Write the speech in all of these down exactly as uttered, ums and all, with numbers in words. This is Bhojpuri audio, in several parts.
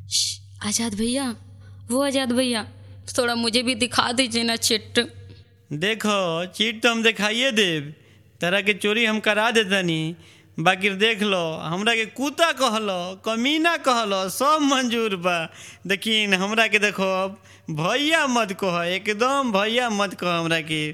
आजाद भैया, वो आजाद भैया, थोड़ा मुझे भी दिखा दीजिए ना चिट। देखो चिट तो हम दिखाइए देव, तरह के चोरी हम करा देतनी, बाकी देख लो हमरा के कुत्ता कहलो, कमीना कहलो, सब मंजूर बा। लेकिन हमरा के देखो अब भैया मत कहो, एकदम भैया मत कहो हमरा के।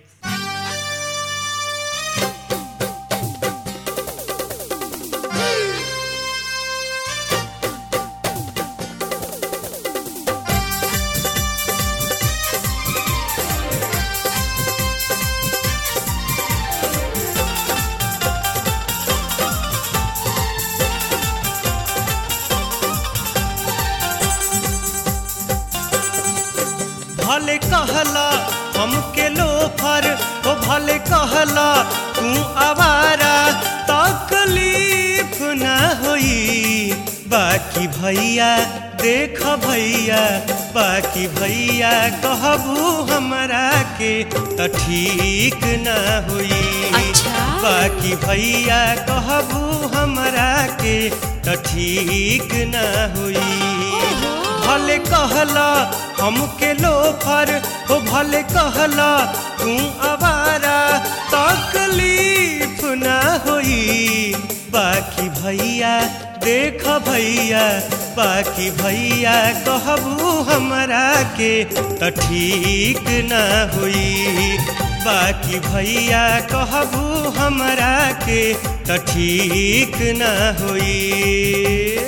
भले कहला हमके लोफर, ओ भले कहला तू आवारा, तकलीफ न होई। बाकी भैया देख भैया, बाकी भैया कहबू हमरा के त ठीक न होई। अच्छा? बाकी भैया कहबू हमरा के त ठीक न होई। भले कहला हमके लोफर, हो भले कहला तू आवारा, तकलीफ न होई। बाकी भैया देख भैया, बाकी भैया कहबू हमरा के त ठीक न होई। बाकी भैया कहबू हमरा के त ठीक न होई।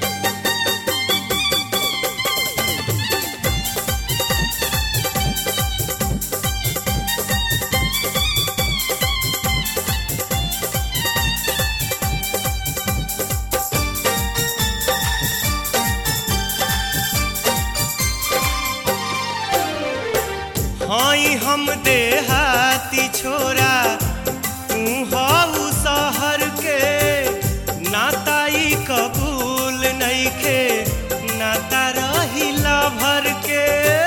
हाई हम देहाती छोरा, तू हऊ शहर के, नाताई कबूल नइखे, नाता रहिला भर के।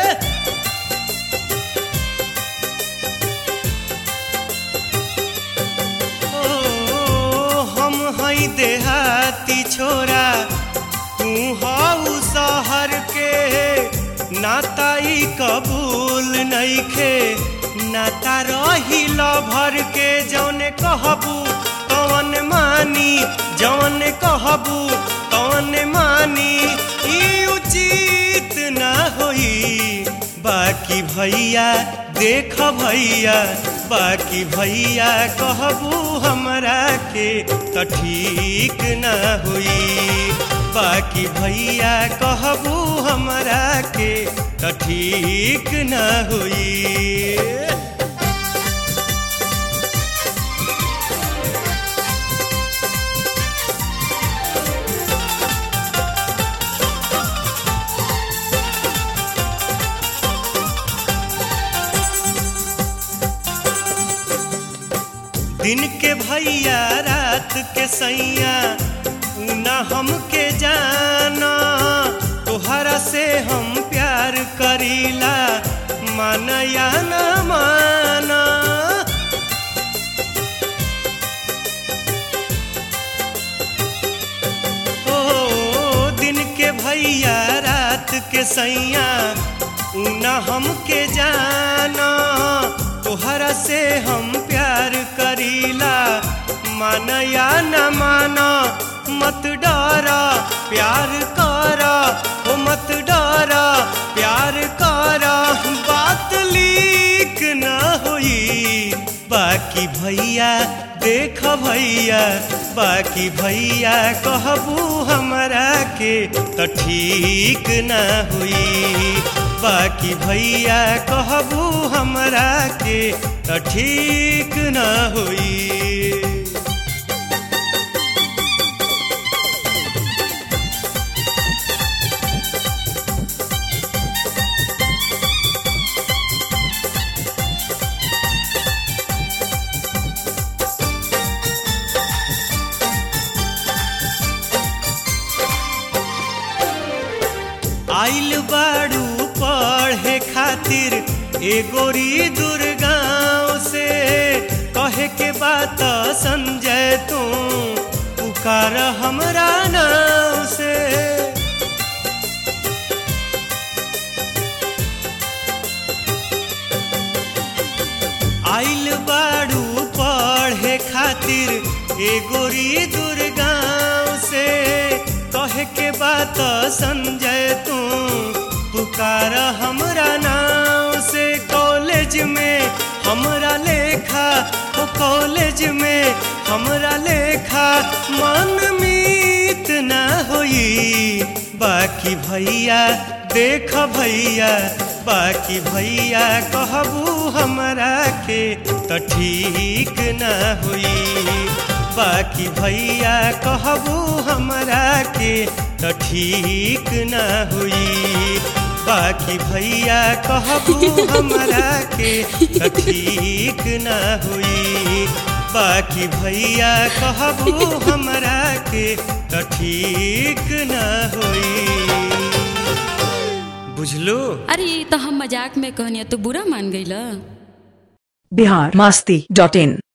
ओ हम हई देहाती छोरा, तू हऊ शहर के, नाताई कबूल नइखे, नाता रहिल भर के। जौने कहबू तवन मानी, जौने कहबू तवन मानी, ई उचित न होई। बाकी भैया देख भैया, बाकी भैया कहबू हमरा के त ठीक न होई। बाकी भैया कहबू हमरा के त ठीक न होई। दिन के भैया रात के सैया, ना हमके जाना, तोहरा से हम प्यार करीला, माना या न माना। ओ दिन के भैया रात के सैया, ना हमके जाना, तोहरा से हम प्यार करीला, माना या न माना। मत डरा प्यार करा, ओ मत डरा प्यार करा, बात लीक न होई। बाकी भैया देख भैया, बाकी भैया कहबू हमरा के त ठीक न होई। बाकी भैया कहबू हमरा के त ठीक न होई। आइल बाड़ू पढ़े खातिर ए गोरी दुर्गांव से, कहे के बात संजय तू पुकार हमरा नाव से। खातिर ए गोरी दुर्गांव से कहे के बात संजय तू पुकार हमरा नाव से। कॉलेज में हमरा लेखा ओ कॉलेज में हमरा लेखा मन मीत ना होई। बाकी भैया देख भैया बाकी भैया कहबू हमरा के तो ठीक ना हुई। बाकी भैया कहबू हमरा के तो ठीक ना हुई। बाकी भैया कहबू हमरा के तो ठीक ना हुई। बाकी भैया कहबू हमरा के तो ठीक ना हुई। बुझलू? अरे तो हम मजाक में कहनी तो बुरा मान गई। बिहार मस्ती डॉट इन